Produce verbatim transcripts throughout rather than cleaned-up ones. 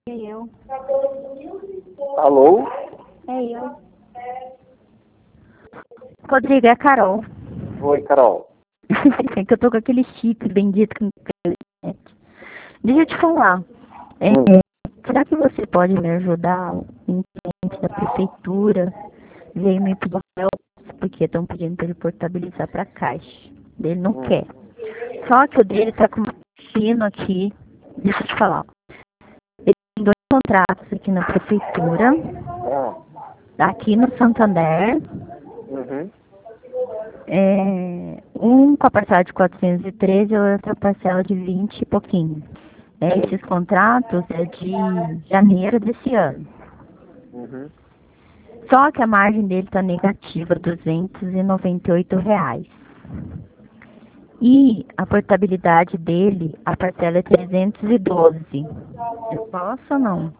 É eu. Alô? É eu. Rodrigo, é a Carol. Oi, Carol. É que eu tô com aquele chip bendito com internet. Deixa eu te falar. É, Hum. será que você pode me ajudar? Um cliente da prefeitura veio me pedir help porque estão pedindo para ele portabilizar para caixa. Ele não Hum. quer. Só que o dele tá com um pino aqui. Deixa eu te falar. Ele tem dois contratos aqui na prefeitura. Ah. Aqui no Santander. Uhum. É, um com a parcela de quatrocentos e treze e outra parcela de vinte e pouquinho. É, esses contratos é de janeiro desse ano. Uhum. Só que a margem dele está negativa, duzentos e noventa e oito reais. E a portabilidade dele, a parcela é trezentos e doze. Eu posso ou não?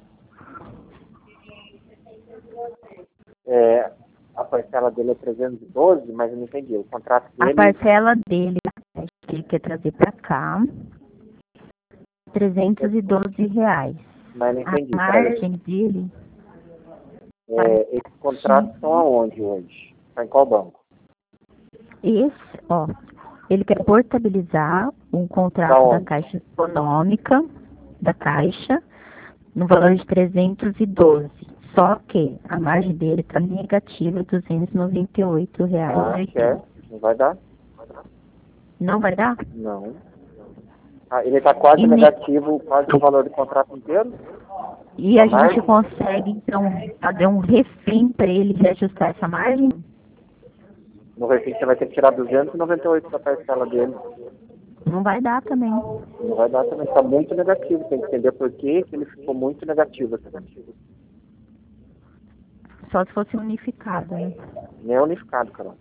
É, a parcela dele é trezentos e doze, mas eu não entendi. O contrato A dele... parcela dele, que ele quer trazer para cá, trezentos e doze reais. Mas não entendi. A Peraí. margem dele... É, esses contratos estão aonde hoje? Está em qual banco? Esse, ó, ele quer portabilizar um Da contrato da onde? Caixa Econômica, da Caixa, no valor de trezentos e doze. Só que a margem dele está negativa, duzentos e noventa e oito reais e Ah, oitenta. quer? Não vai dar? Não vai dar? Não. Ah, ele está quase E, ne- negativo, quase o valor do contrato inteiro? e A a gente margem? consegue, então, fazer um refém para ele reajustar essa margem? No refim você vai ter que tirar duzentos e noventa e oito da parcela dele. Não vai dar também. Não vai dar também. Está muito negativo. Tem que entender por que que ele ficou muito negativo. Só se fosse unificado, né? Nem é unificado, Carol.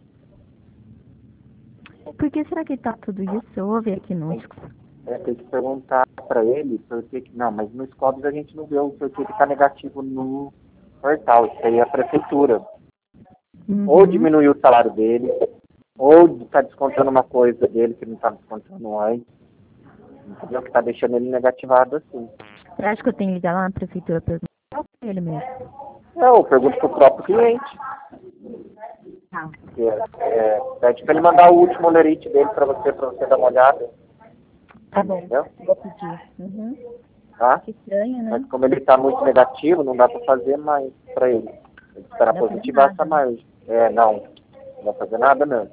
Por que será que tá tudo isso? Eu ouvi aqui no... É, tem que perguntar para ele por que que... Não, mas no Scobs a gente não vê o porquê que está negativo no portal. Isso aí é a prefeitura. Uhum. Ou diminuiu o salário dele, ou está descontando uma coisa dele que não está descontando antes. Entendeu? Que está deixando ele negativado assim. Você acha que eu tenho que ligar lá na prefeitura pra perguntar pra ele mesmo? Não, eu pergunto pro próprio cliente. Tá. Que é, é, pede para ele mandar o último lerite dele para você, para você dar uma olhada. Tá bom. Entendeu? Vou pedir. Uhum. Tá? Que estranho, né? Mas como ele está muito negativo, não dá para fazer mais para ele. Tem que esperar Não dá pra positivar nada, essa né? margem. É, não. Não vai fazer nada mesmo.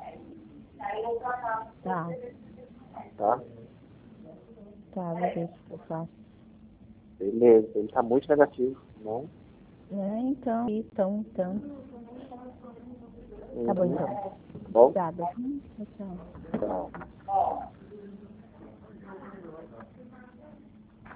Tá. Tá? Tá, vou ver o que eu faço. Beleza. Ele está muito negativo. Não? É, então. Então, então. Tá bom, então. Bom? Obrigada. Hum, tchau. Tchau.